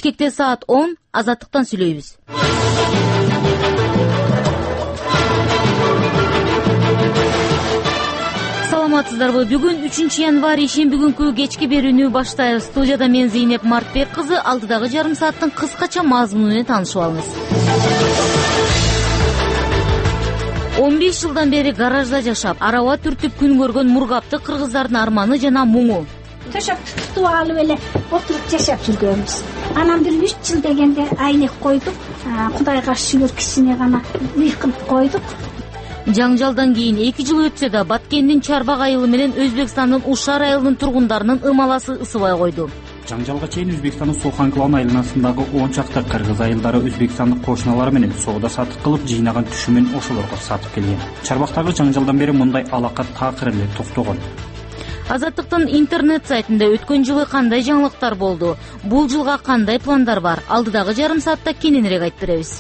Бишкекте саат 10. Азаттыктан сүйлөйбүз. Саламатсыздарбы? Бүгүн 3 январь ишемби күнкү кечки берүүнү баштайбыз. Студияда мен Зейнеп Мартбек кызы. Алдыдагы жарым сааттын кыскача мазмуну менен таанышып алыңыз. 15 жылдан бери гаражда жашап, араба түртүп күн көргөн мургапты кыргыздардын арманы жана муңу. Төшөп тутуп алып эле отуруп жашап жүргөнбүз. Анан бир 3 жыл дегенде айнек койдук. Кудайга шүгүр кичине гана үй кылып койдук. Жаңжалдан кийин 2 жыл өтсө да Баткендин Чарбак айылы менен Өзбекстандын Ушар айылынын тургундарынын ымаласы ысыбай койду. Жаңжалга чейин Өзбекстандын Сулхан-Кылан айылынасындагы 10 чакта кыргыз айылдары Өзбекстандын кошуналары менен соода сатык кылып, жыйнаган түшүмүн ошолорго сатып келген. Чарбактагы жаңжалдан бери мындай алака такыр эле токтогон. Азаттыктын интернет сайтында өткөн жылы кандай жаңылыктар болду? Бул жылга кандай пландар бар? Алдыдагы жарым саатта кененирээк айтып беребиз.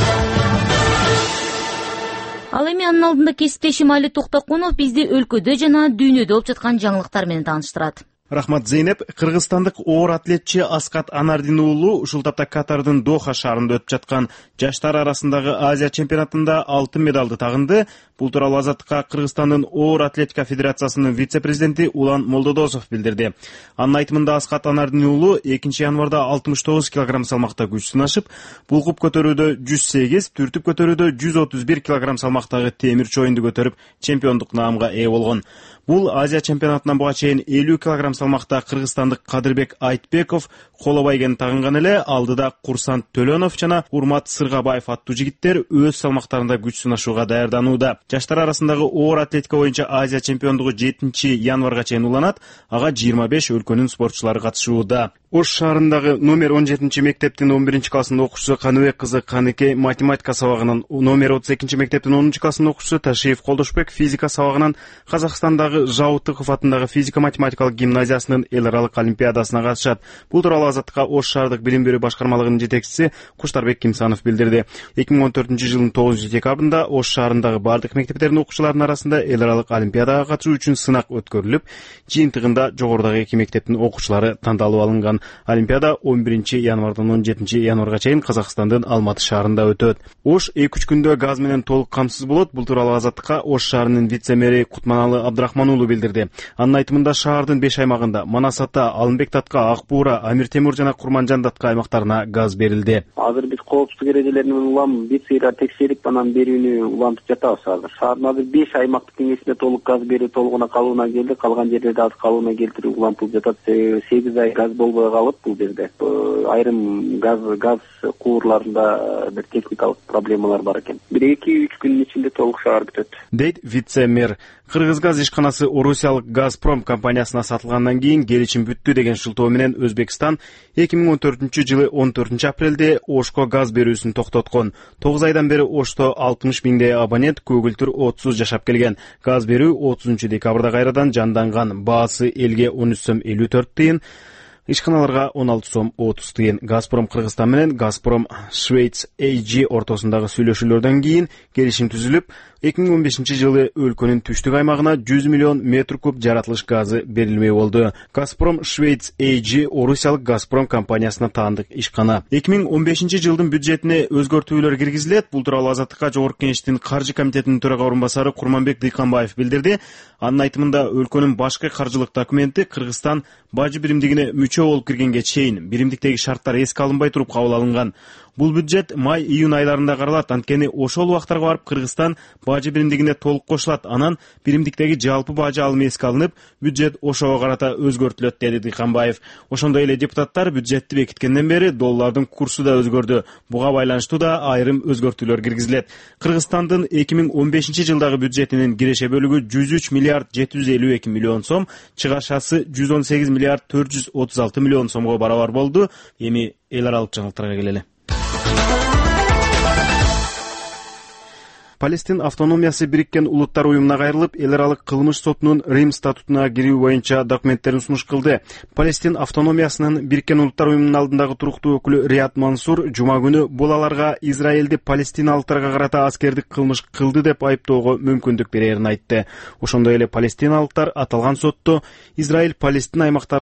Ал эми анын алдында кесиптешим Али Токтокунов бизди өлкөдө жана дүйнөдө болуп жаткан жаңылыктар менен тааныштырат. Рахмат, Зейнеп. Кыргызстандык оор атлетчи Аскат Анардин уулу ушул тапта Катардын Доха шаарында өтүп жаткан жаштар арасындагы Азия чемпионатында алтын медалды тагынды. Бул тууралуу Азаттыкка Кыргызстандын оор атлетика федерациясынын вице-президенти Улан Молдодосов билдирди. Анын айтымында Аскат Анардин уулу 2 январда 69 кг салмакта күч сынашып, булкуп көтөрүүдө 108, түртүп көтөрүүдө 131 кг салмактагы темир чоюнду көтөрүп чемпиондук наамга ээ болгон. Бул Азия чемпионатынан буга чейин 50 кг салмакта кыргызстандык Кадырбек Айтбеков коло байгени тагынган эле, алдыда Курсант Төлөнов жана Урмат Сыргабаев аттуу жигиттер өз салмактарында күч сынашууга даярданууда. Жаштар арасындагы оор атлетика боюнча Азия чемпиондугу 7 январга чейин уланат. Ага 25 өлкөнүн спортчулары катышууда. Ош шаарындагы номер 17 мектептин 11 классынын окуучусу Каныбек кызы Каныке математика сабагынан, номер 32 мектептин 10 классынын окуучусу Ташиев Колдошбек физика сабагынан, Казакстандагы Жаутыков атындагы физика-математикалык гимназиясынын эл аралык олимпиадасына катышат. Бул тууралуу Азаттыкка Ош шаардык билим берүү башкармалыгынын жетекчиси Куштарбек Кимсанов билдирди. 2014-жылдын 9 декабрында Ош шаарындагы бардык мектептердин окуучуларынын арасында эл аралык олимпиадага катышуу үчүн сынак өткөрүлүп, жыйынтыгында жогорудагы 2 мектептин окуучулары тандалып алынган. Олимпиада 11 январдан 17 январга чейин Казакстандын Алматы шаарында өтөт. Ош 2-3 күндө газ менен толук камсыз болот. Бул тууралуу Азаттыкка Ош шаарынын вице-мэри Кутманалы Абдрахман уулу билдирди. Анын айтымында шаардын 5 аймагында Манас ата, Алымбек татка, Ак Буура, Амир Темур жана Курманжан татка аймактарына газ берилди. Азыр биз коопсуздук эрежелерин улам бир сыйра текшерип, анан берүүнү улантып жатабыз азыр. Шаардын азыр 5 аймактык кеңесинде толук газ берүү толугуна калууна келди. Калган жерлерде аз калууна келтирүү улантылып жатат. 8 ай газ болбой калып бул жерде. Айрым газ куурларында бир техникалык проблемалар бар экен. 1-2-3 күнүн ичинде толук шаар бүтөт, дейт вице-мэр. Кыргызгаз ишканасы Орусиялык Газпром компаниясына сатылгандан кийин келишим бүттү деген шылтоо менен Өзбекстан 2014-жылы 14 апрелде Ошко газ берүүсүн токтоткон. 9 айдан бери Ошто 60 миңдей абонент көгүлтүр отсуз жашап келген. Газ берүү 30 декабрда кайрадан жанданган. Баасы элге 13 сом 54 тыйын, ишканаларга 16 сом 30 тыйын. Газпром Кыргызстан менен Газпром Швейц AG ортосундагы сүйлөшүүлөрдөн кийин келишим түзүлүп, 2015-жылы өлкөнүн түштүк аймагына 100 миллион метр куб жаратылыш газы берилмей болду. Газпром Швейц AG Орусиялык Газпром компаниясына таандык ишкана. 2015-жылдын бюджетине өзгөртүүлөр киргизилет. Бул тууралуу Азаттыкка Жогорку Кеңештин каржы комитетинин төрага орун басары Курманбек Дыйканбаев билдирди. Анын айтымында өлкөнүн башкы каржылык документи Кыргызстан бажы биримдигине мүчө болуп киргенге чейин биримдиктеги шарттар эске алынбай туруп кабыл алынган. Бул бюджет май-июнь айларында каралат. Анткени ошол убактарга барып Кыргызстан бажы биримдигине толук кошулат. Анан биримдиктеги жалпы бажы алымы эске алынып, бюджет ошого карата өзгөртүлөт, деди Дыйканбаев. Ошондой эле депутаттар бюджетти бекиткенден бери доллардын курсу да өзгөрдү. Буга байланыштуу да айрым өзгөртүүлөр киргизилет. Кыргызстандын 2015-жылдагы бюджетинин киреше бөлүгү 103 миллиард 752 миллион сом, чыгашасы 118 миллиард 436 миллион сомго барабар болду. Эми эл аралык жаңылыктарга келели. Палестин автономиясы Бириккен Улуттар уюмуна кайрылып, эл аралык кылмыш сотунун Рим статутуна кирүү боюнча документтерин сунуш кылды. Палестин автономиясынын Бириккен Улуттар уюмунун алдындагы туруктуу өкүлү Рият Мансур жума күнү бул аларга Израилди палестиналыктарга карата аскердик кылмыш кылды деп айыптоого мүмкүндүк берерин айтты. Ошондой эле палестиналыктар аталган сотто Израиль Палестина аймактары